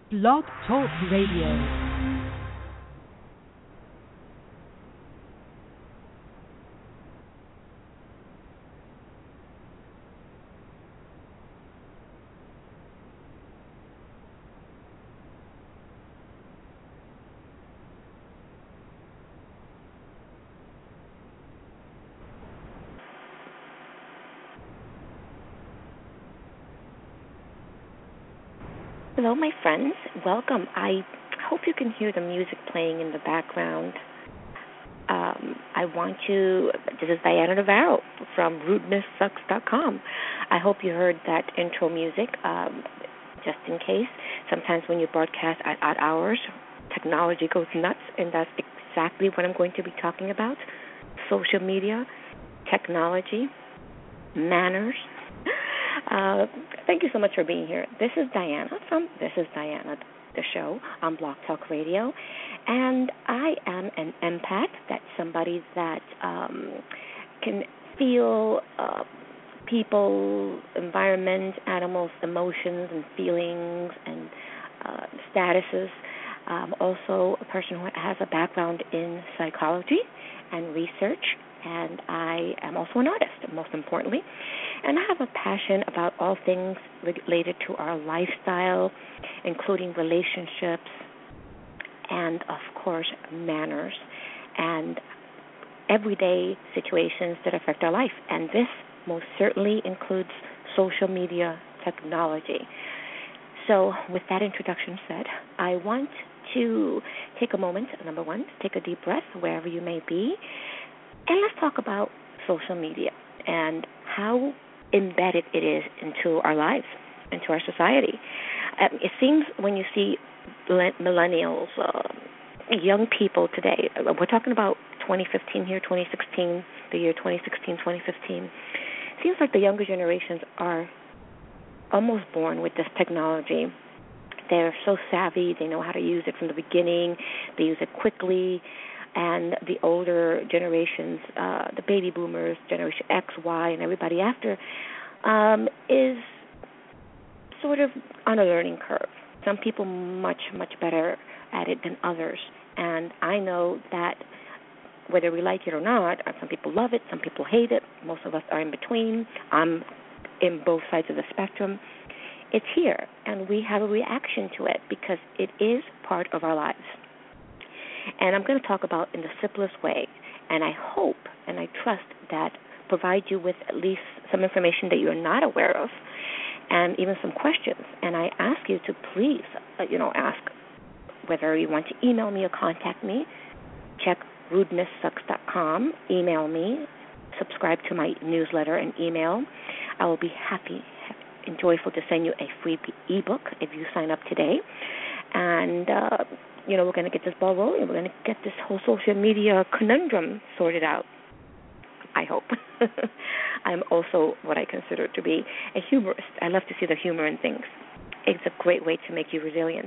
Blog Talk Radio. Hello, my friends. Welcome. I hope you can hear the music playing in the background. This is Diana Navarro from RudenessSucks.com. I hope you heard that intro music, just in case. Sometimes when you broadcast at odd hours, technology goes nuts, and that's exactly what I'm going to be talking about. Social media, technology, manners. Thank you so much for being here. This is Diana the show on Blog Talk Radio, and I am an empath. That's somebody that can feel people, environment, animals, emotions, and feelings, and statuses. Also, a person who has a background in psychology and research, and I am also an artist, most importantly. And I have a passion about all things related to our lifestyle, including relationships and, of course, manners and everyday situations that affect our life. And this most certainly includes social media technology. So with that introduction said, I want to take a moment, number one, take a deep breath wherever you may be, and let's talk about social media and how embedded it is into our lives, into our society. It seems when you see millennials, young people today, we're talking about 2015 here, 2016, the year 2016, 2015, it seems like the younger generations are almost born with this technology. They're so savvy, they know how to use it from the beginning, they use it quickly. And the older generations, the baby boomers, Generation X, Y, and everybody after, is sort of on a learning curve. Some people much, much better at it than others. And I know that whether we like it or not, some people love it, some people hate it. Most of us are in between. I'm in both sides of the spectrum. It's here, and we have a reaction to it because it is part of our lives. And I'm going to talk about in the simplest way, and I hope and I trust that provide you with at least some information that you're not aware of, and even some questions. And I ask you to please, ask whether you want to email me or contact me. Check RudenessSucks.com. Email me. Subscribe to my newsletter and email. I will be happy and joyful to send you a free ebook if you sign up today. And we're going to get this ball rolling. We're going to get this whole social media conundrum sorted out, I hope. I'm also what I consider to be a humorist. I love to see the humor in things. It's a great way to make you resilient.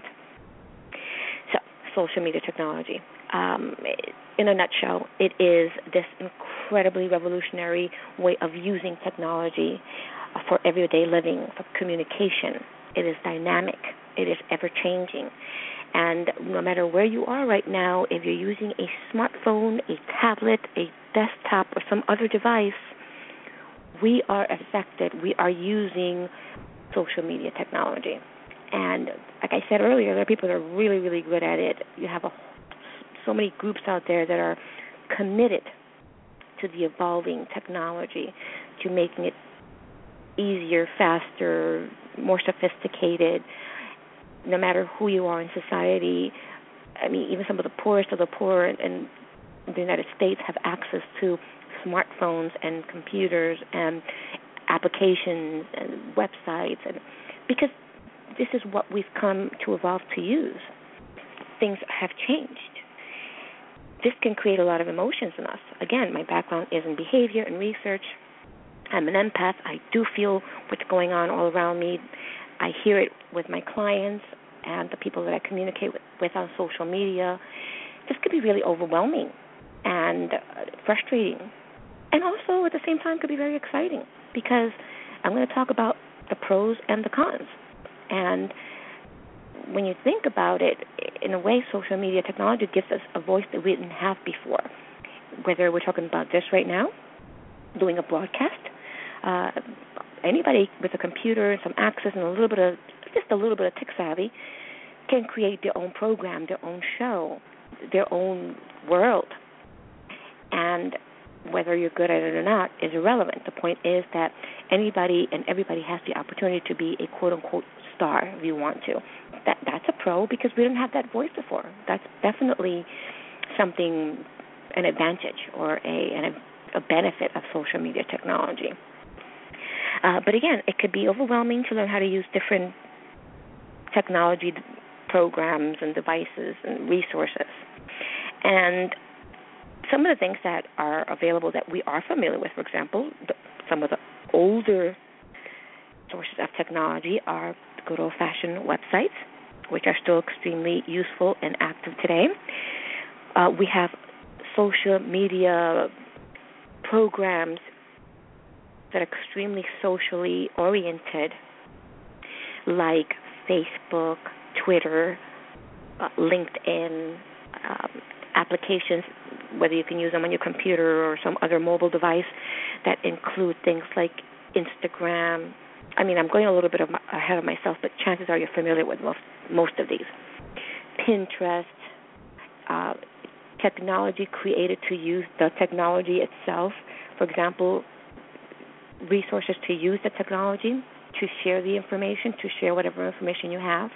So, social media technology. In a nutshell, it is this incredibly revolutionary way of using technology for everyday living, for communication. It is dynamic. It is ever-changing. And no matter where you are right now, if you're using a smartphone, a tablet, a desktop, or some other device, we are affected. We are using social media technology. And like I said earlier, there are people that are really, really good at it. You have so many groups out there that are committed to the evolving technology, to making it easier, faster, more sophisticated. No matter who you are in society, I mean, even some of the poorest of the poor in the United States have access to smartphones and computers and applications and websites, and because this is what we've come to evolve to use. Things have changed. This can create a lot of emotions in us. Again, my background is in behavior and research. I'm an empath. I do feel what's going on all around me. I hear it with my clients and the people that I communicate with on social media. This could be really overwhelming and frustrating. And also, at the same time, could be very exciting because I'm going to talk about the pros and the cons. And when you think about it, in a way, social media technology gives us a voice that we didn't have before. Whether we're talking about this right now, doing a broadcast, anybody with a computer and some access and a little bit of tech savvy can create their own program, their own show, their own world. And whether you're good at it or not is irrelevant. The point is that anybody and everybody has the opportunity to be a quote-unquote star if you want to. That's a pro because we didn't have that voice before. That's definitely something, an advantage or a benefit of social media technology. But again, it could be overwhelming to learn how to use different technology programs and devices and resources. And some of the things that are available that we are familiar with, for example, some of the older sources of technology are good old-fashioned websites, which are still extremely useful and active today. We have social media programs that are extremely socially oriented, like Facebook, Twitter, LinkedIn, applications, whether you can use them on your computer or some other mobile device, that include things like Instagram. I mean, I'm going a little bit ahead of myself, but chances are you're familiar with most of these. Pinterest, technology created to use the technology itself. For example, resources to use the technology, to share the information, to share whatever information you have.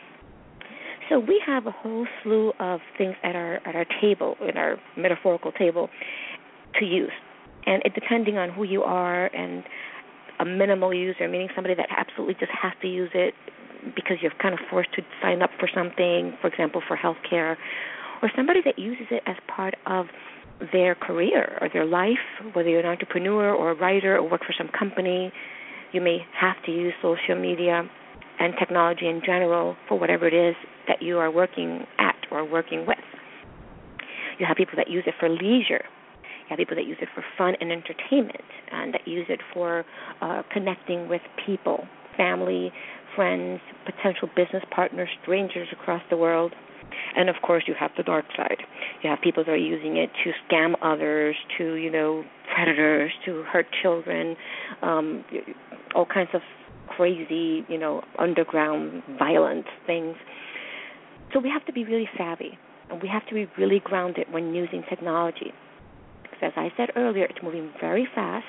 So we have a whole slew of things at our table, in our metaphorical table, to use. And it depending on who you are, and a minimal user, meaning somebody that absolutely just has to use it because you're kind of forced to sign up for something, for example, for healthcare, or somebody that uses it as part of their career or their life, whether you're an entrepreneur or a writer or work for some company, you may have to use social media and technology in general for whatever it is that you are working at or working with. You have people that use it for leisure. You have people that use it for fun and entertainment, and that use it for connecting with people, family, friends, potential business partners, strangers across the world. And, of course, you have the dark side. You have people that are using it to scam others, to, predators, to hurt children, all kinds of crazy, underground violent things. So we have to be really savvy, and we have to be really grounded when using technology. Because as I said earlier, it's moving very fast.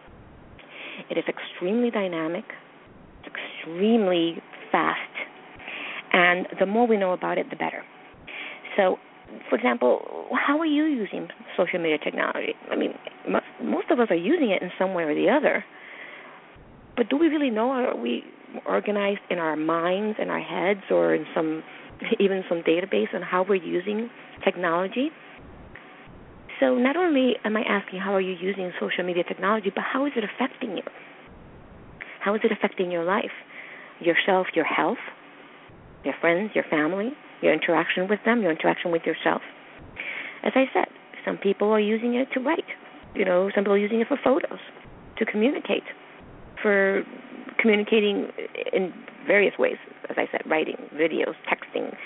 It is extremely dynamic. It's extremely fast. And the more we know about it, the better. So, for example, how are you using social media technology? I mean, most of us are using it in some way or the other. But do we really know? Are we organized in our minds, in our heads, or in even some database on how we're using technology? So not only am I asking how are you using social media technology, but how is it affecting you? How is it affecting your life, yourself, your health, your friends, your family, your interaction with them, your interaction with yourself? As I said, some people are using it to write. Some people are using it for photos, to communicate, for communicating in various ways. As I said, writing, videos, texting,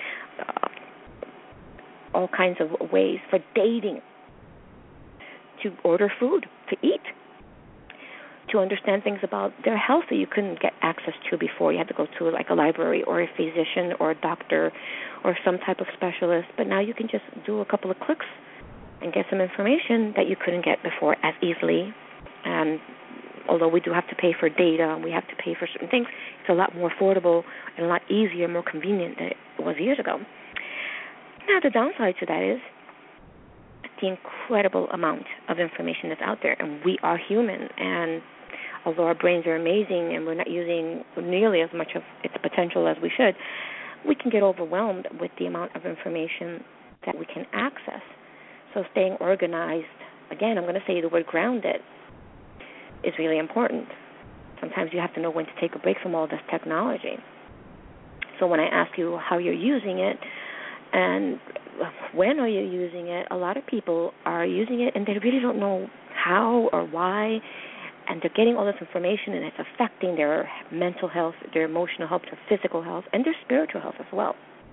all kinds of ways, for dating, to order food, to eat, to understand things about their health that you couldn't get access to before. You had to go to like a library or a physician or a doctor or some type of specialist. But now you can just do a couple of clicks and get some information that you couldn't get before as easily. And although we do have to pay for data and we have to pay for certain things, it's a lot more affordable and a lot easier, more convenient than it was years ago. Now the downside to that is the incredible amount of information that's out there. And we are human, and although our brains are amazing and we're not using nearly as much of its potential as we should, we can get overwhelmed with the amount of information that we can access. So staying organized, again, I'm going to say the word grounded, is really important. Sometimes you have to know when to take a break from all this technology. So when I ask you how you're using it and when are you using it, a lot of people are using it and they really don't know how or why, and they're getting all this information, and it's affecting their mental health, their emotional health, their physical health, and their spiritual health as well.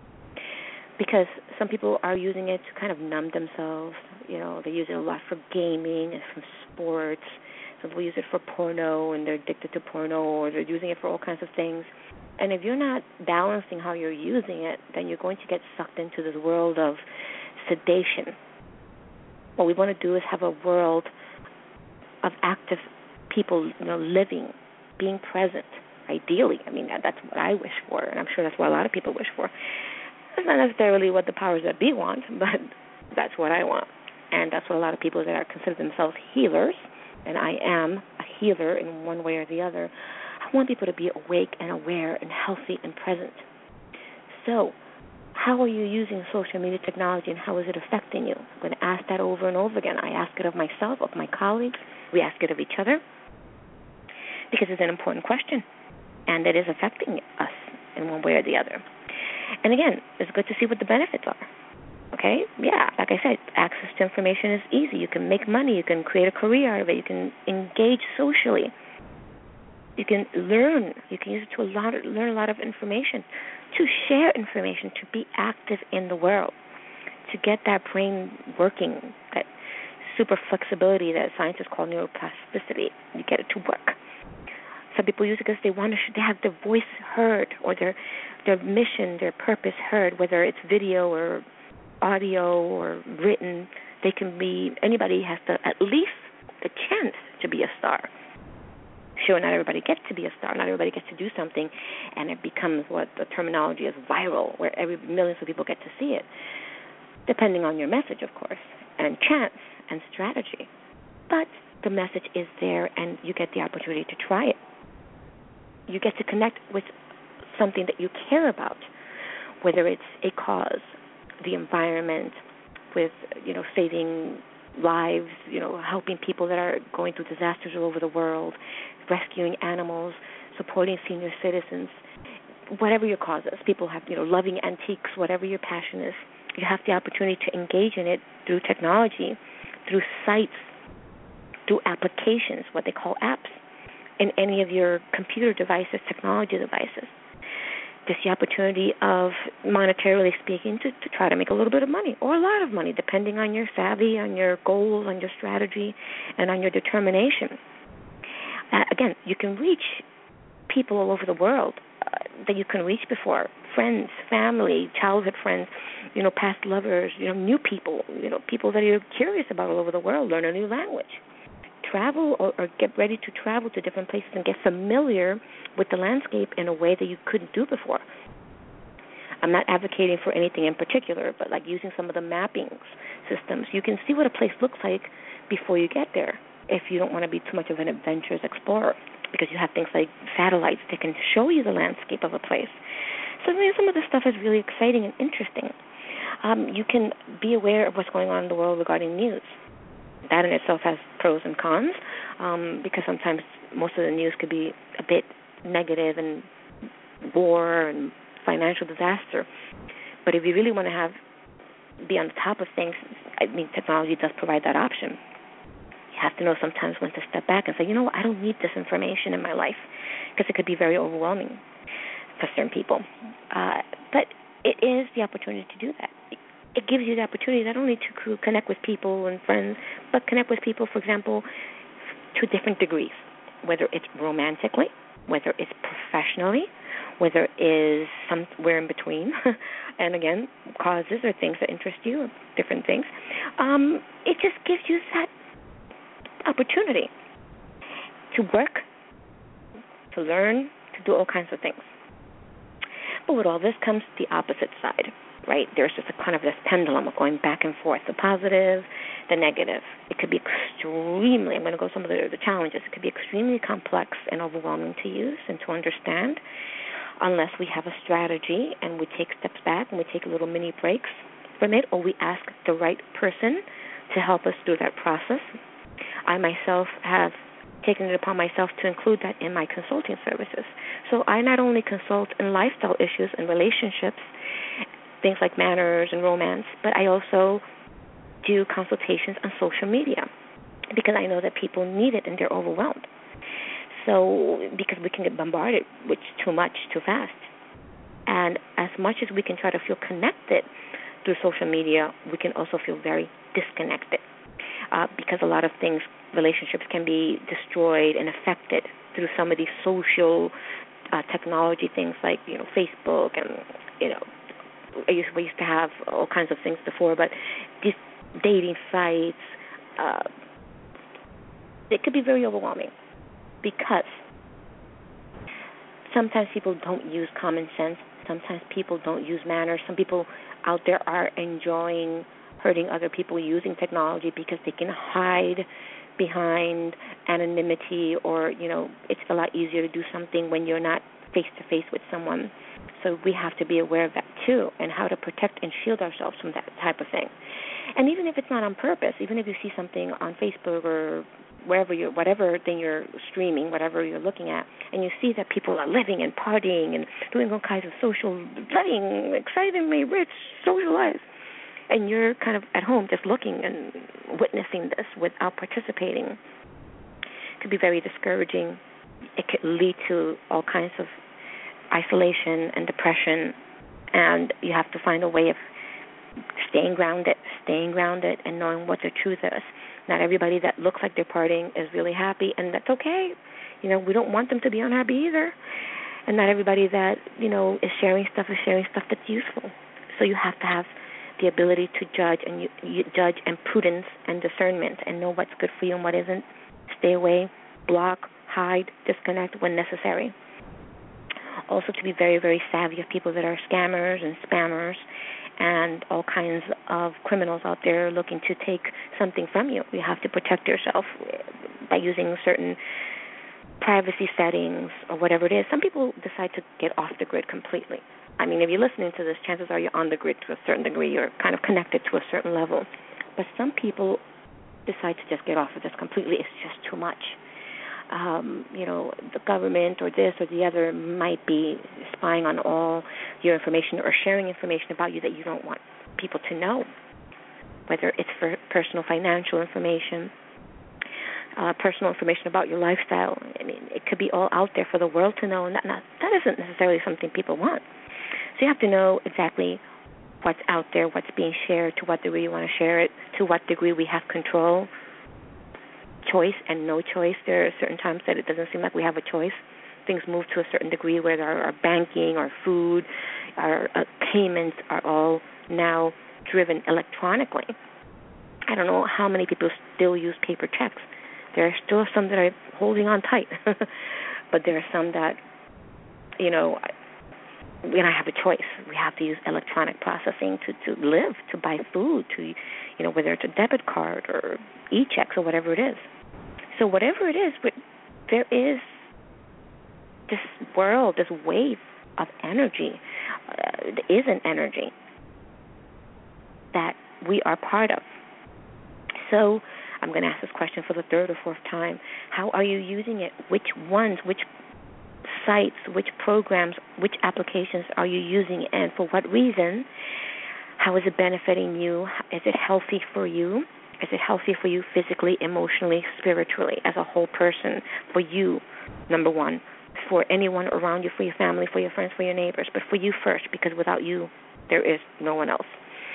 Because some people are using it to kind of numb themselves. They use it a lot for gaming and from sports. Some people use it for porno, and they're addicted to porno, or they're using it for all kinds of things. And if you're not balancing how you're using it, then you're going to get sucked into this world of sedation. What we want to do is have a world of active people, living, being present, ideally. I mean, that's what I wish for, and I'm sure that's what a lot of people wish for. That's not necessarily what the powers that be want, but that's what I want. And that's what a lot of people that are consider themselves healers, and I am a healer in one way or the other. I want people to be awake and aware and healthy and present. So, how are you using social media technology, and how is it affecting you? I'm going to ask that over and over again. I ask it of myself, of my colleagues. We ask it of each other, because it's an important question, and it is affecting us in one way or the other. And again, it's good to see what the benefits are. Okay? Yeah, like I said, access to information is easy. You can make money. You can create a career out of it. You can engage socially. You can learn. You can use it to learn a lot of information, to share information, to be active in the world, to get that brain working, that super flexibility that scientists call neuroplasticity. You get it to work. Some people use it because they have their voice heard, or their mission, their purpose heard, whether it's video or audio or written. Anybody has at least the chance to be a star. Sure, not everybody gets to be a star. Not everybody gets to do something, and it becomes what the terminology is viral, where millions of people get to see it, depending on your message, of course, and chance and strategy. But the message is there, and you get the opportunity to try it. You get to connect with something that you care about, whether it's a cause, the environment, with saving lives, helping people that are going through disasters all over the world, rescuing animals, supporting senior citizens, whatever your cause is. People have, loving antiques, whatever your passion is. You have the opportunity to engage in it through technology, through sites, through applications, what they call apps, in any of your computer devices, technology devices. There's the opportunity of, monetarily speaking, to try to make a little bit of money, or a lot of money, depending on your savvy, on your goals, on your strategy, and on your determination. Again, you can reach people all over the world that you can reach before, friends, family, childhood friends, past lovers, new people, people that you're curious about all over the world. Learn a new language. Travel or get ready to travel to different places and get familiar with the landscape in a way that you couldn't do before. I'm not advocating for anything in particular, but like using some of the mapping systems. You can see what a place looks like before you get there, if you don't want to be too much of an adventurous explorer, because you have things like satellites that can show you the landscape of a place. So some of this stuff is really exciting and interesting. You can be aware of what's going on in the world regarding news. That in itself has pros and cons, because sometimes most of the news could be a bit negative, and war and financial disaster. But if you really want to be on the top of things, technology does provide that option. You have to know sometimes when to step back and say, I don't need this information in my life, because it could be very overwhelming for certain people. But it is the opportunity to do that. It gives you the opportunity not only to connect with people and friends, but connect with people, for example, to different degrees, whether it's romantically, whether it's professionally, whether it is somewhere in between, and again, causes or things that interest you, or different things. It just gives you that opportunity to work, to learn, to do all kinds of things. But with all this comes the opposite side. Right? There's just a kind of this pendulum of going back and forth, the positive, the negative. It could be extremely, I'm going to go some of the challenges, it could be extremely complex and overwhelming to use and to understand, unless we have a strategy and we take steps back and we take little mini breaks from it, or we ask the right person to help us through that process. I myself have taken it upon myself to include that in my consulting services. So I not only consult in lifestyle issues and relationships, things like manners and romance, but I also do consultations on social media, because I know that people need it and they're overwhelmed. So, because we can get bombarded with too much, too fast. And as much as we can try to feel connected through social media, we can also feel very disconnected because a lot of things, relationships can be destroyed and affected through some of these social technology things like, Facebook and, we used to have all kinds of things before, but these dating sites, it could be very overwhelming because sometimes people don't use common sense. Sometimes people don't use manners. Some people out there are enjoying hurting other people using technology because they can hide behind anonymity, or, it's a lot easier to do something when you're not face-to-face with someone. So we have to be aware of that, too, and how to protect and shield ourselves from that type of thing. And even if it's not on purpose, even if you see something on Facebook or whatever thing you're streaming, whatever you're looking at, and you see that people are living and partying and doing all kinds of living excitingly rich social lives, and you're kind of at home just looking and witnessing this without participating, it could be very discouraging. It could lead to all kinds of isolation and depression, and you have to find a way of staying grounded and knowing what the truth is. Not everybody that looks like they're partying is really happy, and that's okay. We don't want them to be unhappy either. And not everybody that, is sharing stuff that's useful. So you have to have the ability to judge, and you judge, and prudence and discernment, and know what's good for you and what isn't. Stay away, block, hide, disconnect when necessary. Also to be very, very savvy of people that are scammers and spammers and all kinds of criminals out there looking to take something from you. You have to protect yourself by using certain privacy settings or whatever it is. Some people decide to get off the grid completely. I mean, if you're listening to this, chances are you're on the grid to a certain degree. You're kind of connected to a certain level. But some people decide to just get off of this completely. It's just too much. The government or this or the other might be spying on all your information or sharing information about you that you don't want people to know, whether it's for personal financial information, personal information about your lifestyle. I mean, it could be all out there for the world to know, and that isn't necessarily something people want. So you have to know exactly what's out there, what's being shared, to what degree you want to share it, to what degree we have control, choice and no choice. There are certain times that it doesn't seem like we have a choice. Things move to a certain degree where our banking, our food, our payments are all now driven electronically. I don't know how many people still use paper checks. There are still some that are holding on tight, but there are some that, we don't have a choice. We have to use electronic processing to live, to buy food, to, whether it's a debit card or e-checks or whatever it is. So whatever it is, there is this world, this wave of energy. There is an energy that we are part of. So I'm going to ask this question for the third or fourth time. How are you using it? Which ones, which sites, which programs, which applications are you using, and for what reason? How is it benefiting you? Is it healthy for you? Is it healthy for you physically, emotionally, spiritually, as a whole person? For you, number one. For anyone around you, for your family, for your friends, for your neighbors. But for you first, because without you, there is no one else.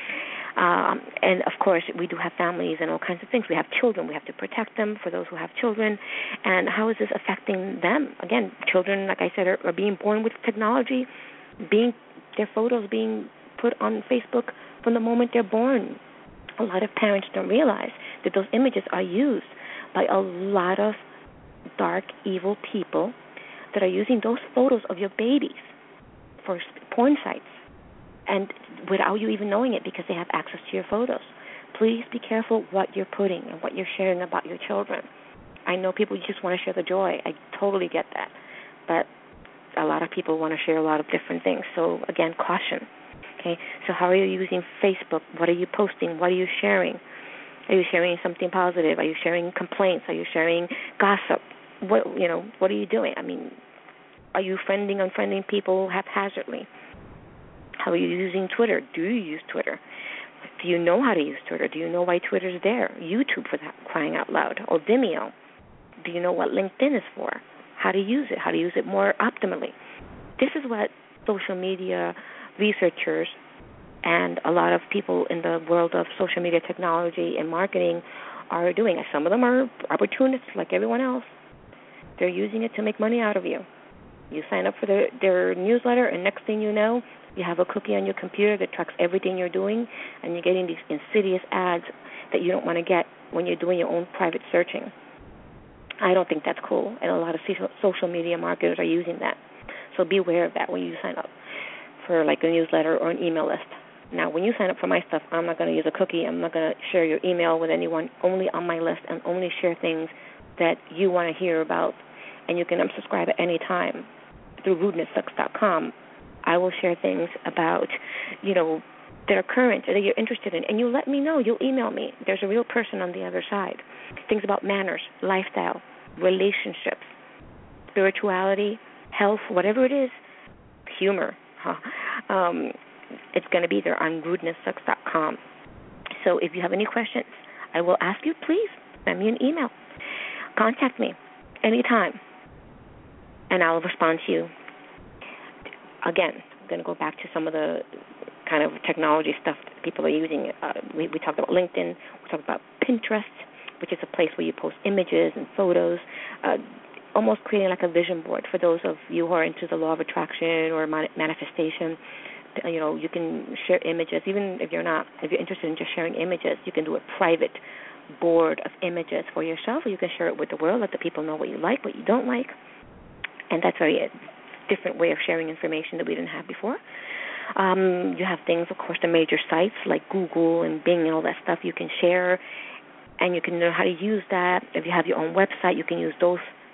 And, of course, we do have families and all kinds of things. We have children. We have to protect them for those who have children. And how is this affecting them? Again, children, like I said, are being born with technology, their photos being put on Facebook from the moment they're born. A lot of parents don't realize that those images are used by a lot of dark, evil people that are using those photos of your babies for porn sites, and without you even knowing it, because they have access to your photos. Please be careful what you're putting and what you're sharing about your children. I know people just want to share the joy. I totally get that. But a lot of people want to share a lot of different things. So, again, caution. Okay, so how are you using Facebook? What are you posting? What are you sharing? Are you sharing something positive? Are you sharing complaints? Are you sharing gossip? What are you doing? I mean, are you unfriending people haphazardly? How are you using Twitter? Do you use Twitter? Do you know how to use Twitter? Do you know why Twitter is there? YouTube, for that, crying out loud. Or Vimeo. Do you know what LinkedIn is for? how to use it more optimally. This is what social media researchers and a lot of people in the world of social media technology and marketing are doing. And some of them are opportunists like everyone else. They're using it to make money out of you. You sign up for their newsletter, and next thing you know, you have a cookie on your computer that tracks everything you're doing, and you're getting these insidious ads that you don't want to get when you're doing your own private searching. I don't think that's cool, and a lot of social media marketers are using that. So be aware of that when you sign up for like a newsletter or an email list. Now, when you sign up for my stuff, I'm not going to use a cookie. I'm not going to share your email with anyone, only on my list, and only share things that you want to hear about. And you can unsubscribe at any time through rudenesssucks.com. I will share things about, that are current, that you're interested in, and you let me know. You'll email me. There's a real person on the other side. Things about manners, lifestyle, relationships, spirituality, health, whatever it is, humor. It's going to be there on rudenesssucks.com. So if you have any questions, I will ask you, please send me an email. Contact me anytime, and I'll respond to you. Again, I'm going to go back to some of the kind of technology stuff that people are using. We talked about LinkedIn. We talked about Pinterest, which is a place where you post images and photos, almost creating like a vision board for those of you who are into the law of attraction or manifestation. You can share images, even if you're interested in just sharing images, you can do a private board of images for yourself, or you can share it with the world, let the people know what you like, what you don't like. And that's a different way of sharing information that we didn't have before. You have things, of course, the major sites like Google and Bing and all that stuff you can share, and you can know how to use that. If you have your own website, you can use those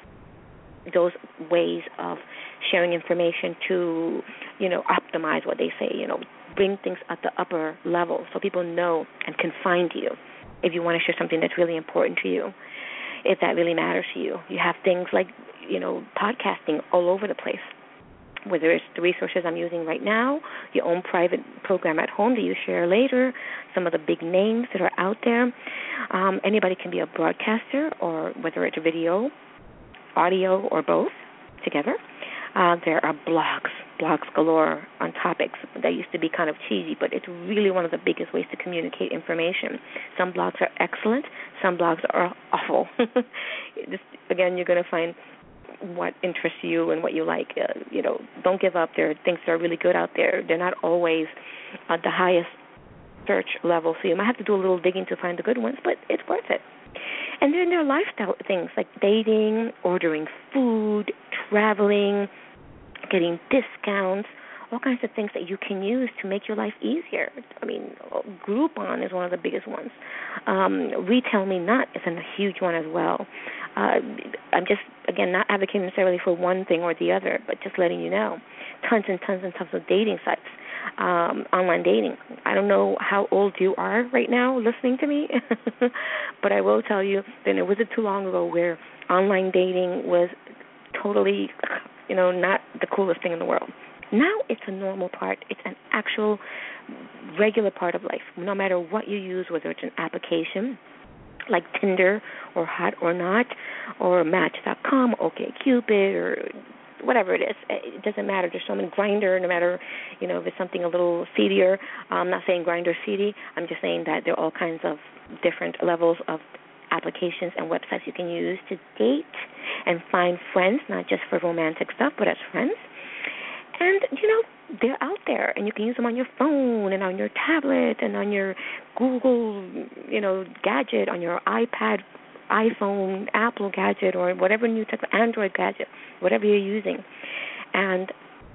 ways of sharing information to, optimize what they say, bring things at the upper level so people know and can find you if you want to share something that's really important to you, if that really matters to you. You have things like, podcasting all over the place, whether it's the resources I'm using right now, your own private program at home that you share later, some of the big names that are out there. Anybody can be a broadcaster, or whether it's video, audio, or both together. There are blogs galore on topics that used to be kind of cheesy, but it's really one of the biggest ways to communicate information. Some blogs are excellent. Some blogs are awful. Again, you're going to find what interests you and what you like. Don't give up. There are things that are really good out there. They're not always at the highest search level, so you might have to do a little digging to find the good ones, but it's worth it. And then there are lifestyle things like dating, ordering food, traveling, getting discounts, all kinds of things that you can use to make your life easier. I mean, Groupon is one of the biggest ones. Retail Me Not is a huge one as well. I'm just, again, not advocating necessarily for one thing or the other, but just letting you know. Tons and tons and tons of dating sites, online dating. I don't know how old you are right now listening to me, but I will tell you that it wasn't too long ago where online dating was totally, not the coolest thing in the world. Now it's a normal part. It's an actual regular part of life. No matter what you use, whether it's an application like Tinder or Hot or Not or Match.com, OkCupid, or whatever it is. It doesn't matter. There's so many Grindr, no matter, if it's something a little seedier. I'm not saying Grindr's seedy. I'm just saying that there are all kinds of different levels of applications and websites you can use to date and find friends, not just for romantic stuff, but as friends. And, they're out there, and you can use them on your phone and on your tablet and on your Google, gadget, on your iPad, iPhone, Apple gadget, or whatever new type of Android gadget, whatever you're using. And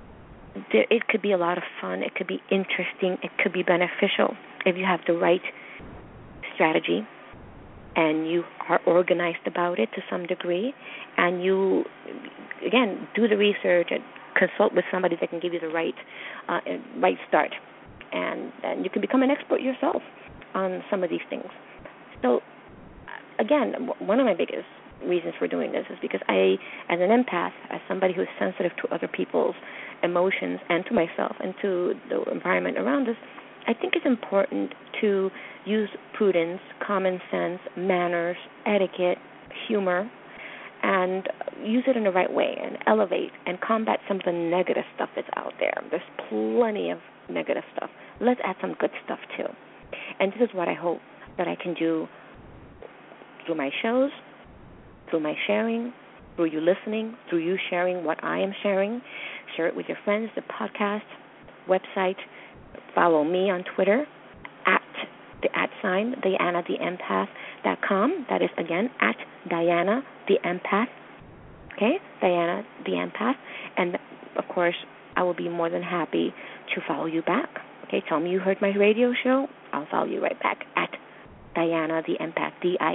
it could be a lot of fun. It could be interesting. It could be beneficial if you have the right strategy and you are organized about it to some degree, and you, again, do the research and consult with somebody that can give you the right start, and you can become an expert yourself on some of these things. So, again, one of my biggest reasons for doing this is because I, as an empath, as somebody who's sensitive to other people's emotions and to myself and to the environment around us, I think it's important to use prudence, common sense, manners, etiquette, humor, and use it in the right way and elevate and combat some of the negative stuff that's out there. There's plenty of negative stuff. Let's add some good stuff too. And this is what I hope that I can do through my shows, through my sharing, through you listening, through you sharing what I am sharing. Share it with your friends, the podcast, website. Follow me on Twitter at the @ DianaTheEmpath.com. That is, again, at Diana the Empath. Okay, Diana the Empath. And, of course, I will be more than happy to follow you back. Okay, tell me you heard my radio show. I'll follow you right back at Diana the Empath,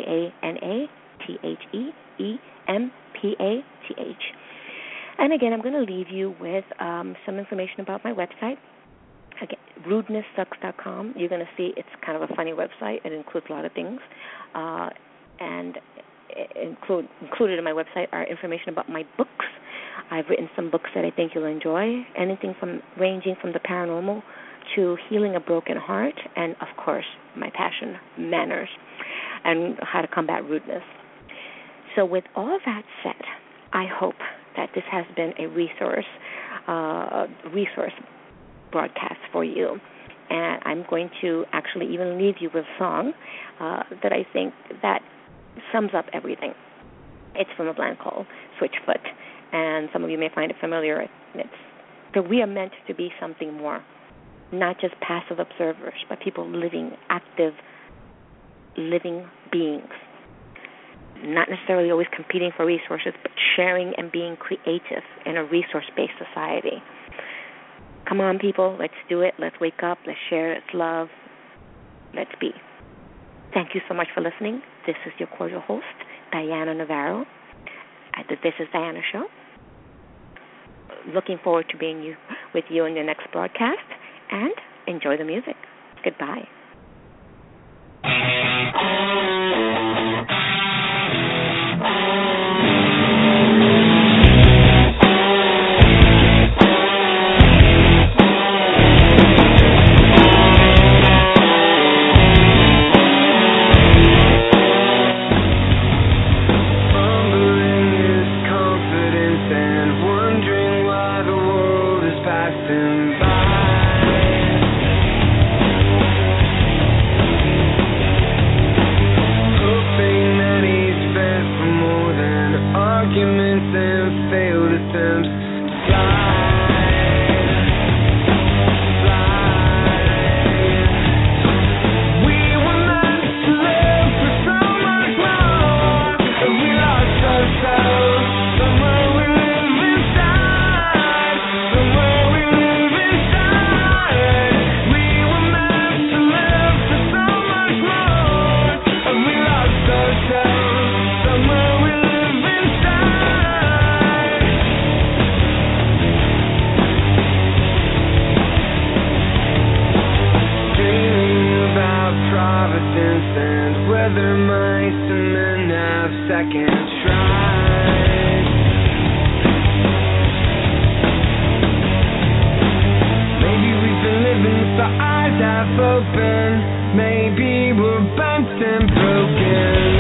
DianaTheEmpath. And again, I'm going to leave you with some information about my website. Again, rudenesssucks.com. You're going to see it's kind of a funny website. It includes a lot of things. And included in my website are information about my books. I've written some books that I think you'll enjoy, anything from ranging from the paranormal to healing a broken heart, and, of course, my passion, manners, and how to combat rudeness. So with all that said, I hope that this has been a resource broadcast for you. And I'm going to actually even leave you with a song that I think that sums up everything. It's from a band called Switchfoot, and some of you may find it familiar. It's that we are meant to be something more, not just passive observers, but people living, active, living beings. Not necessarily always competing for resources, but sharing and being creative in a resource-based society. Come on, people, let's do it. Let's wake up. Let's share. Let's love. Let's be. Thank you so much for listening. This is your cordial host, Diana Navarro, at the This is Diana show. Looking forward to being with you in the next broadcast, and enjoy the music. Goodbye. Maybe we're bent and broken.